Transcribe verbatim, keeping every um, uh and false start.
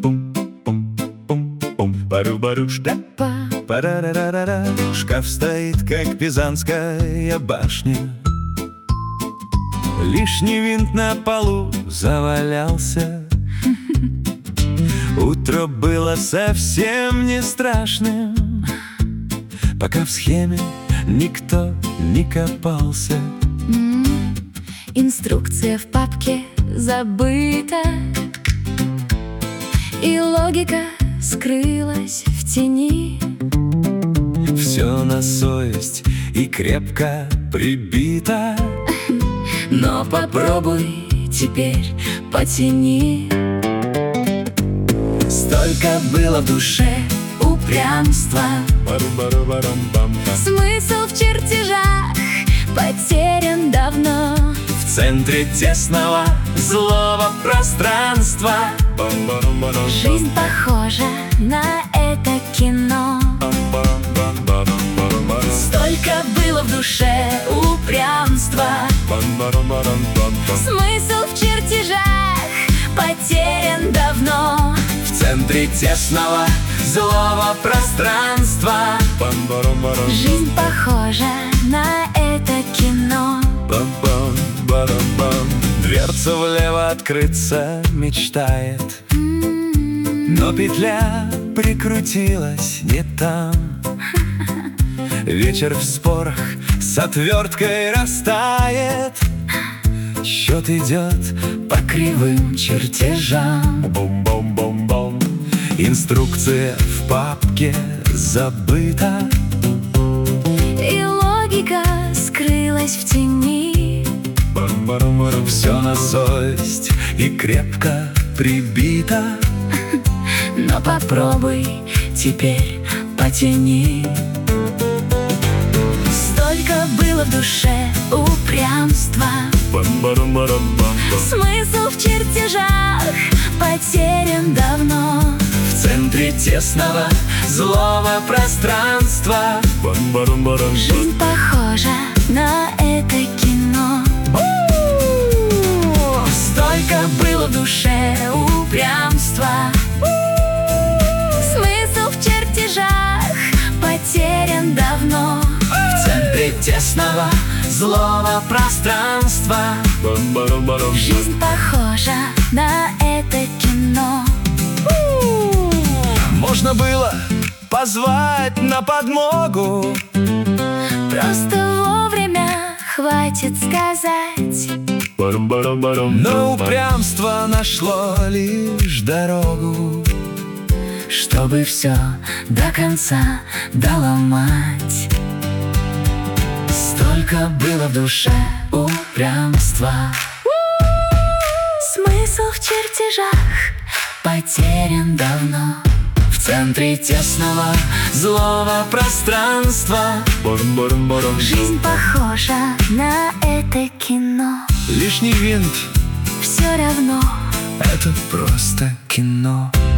Бару-барушка, парарарара. Шкаф стоит, как пизанская башня. Лишний винт на полу завалялся. Утро было совсем не страшным, пока в схеме никто не копался. М-м, инструкция в папке забыта, и логика скрылась в тени. Все на совесть и крепко прибито, но попробуй теперь потяни. Столько было в душе Упрямства, смысл в чертежах потерян давно. в центре тесного злого пространства. Жизнь похожа на это кино. Столько было в душе упрямства, смысл в чертежах потерян давно. В центре тесного злого пространства. Жизнь похожа на это кино. Дверца влево открыться мечтает, но петля прикрутилась не там. Вечер в спорах с отверткой растает. Счет идет по кривым чертежам. Бум-бум-бум-бум. Инструкция в папке забыта, И логика скрылась в тени. все на совесть и крепко прибито, Но попробуй теперь потяни. Столько было в душе упрямства, смысл в чертежах потерян давно. в центре тесного злого пространства. Жизнь похожа на это кино. Столько было в душе упрямства, смысл в чертежах потерян давно. В центре тесного злого пространства. Жизнь похожа на это кино. Можно было позвать на подмогу, Просто вовремя хватит сказать. но упрямство нашло лишь дорогу, Чтобы все до конца доломать. Столько было в душе упрямства, смысл в чертежах потерян давно. в центре тесного злого пространства. Жизнь похожа на это кино. Лишний винт Все равно — это просто кино.